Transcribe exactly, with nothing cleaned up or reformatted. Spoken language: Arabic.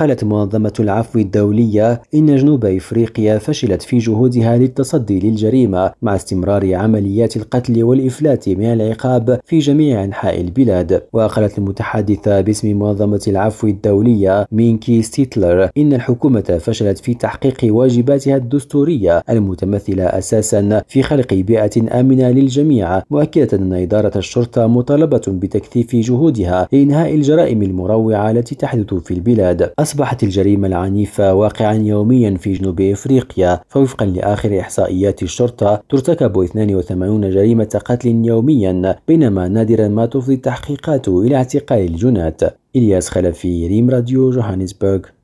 قالت منظمة العفو الدولية إن جنوب إفريقيا فشلت في جهودها للتصدي للجريمة مع استمرار عمليات القتل والإفلات من العقاب في جميع أنحاء البلاد. وقالت المتحدثة باسم منظمة العفو الدولية مينكي ستيتلر إن الحكومة فشلت في تحقيق واجباتها الدستورية المتمثلة أساسا في خلق بيئة آمنة للجميع، مؤكدة أن إدارة الشرطة مطالبة بتكثيف جهودها لإنهاء الجرائم المروعة التي تحدث في البلاد. أصبحت الجريمة العنيفة واقعا يوميا في جنوب إفريقيا، فوفقا لآخر إحصائيات الشرطة ترتكب اثنين وثمانين جريمة قتل يوميا، بينما نادرا ما تفضي التحقيقات إلى اعتقال الجنات. إلياس خلفي، ريم راديو، جوهانسبرغ.